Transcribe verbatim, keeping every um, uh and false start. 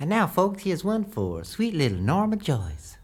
And now, folks, here's one for sweet little Norma Joyce.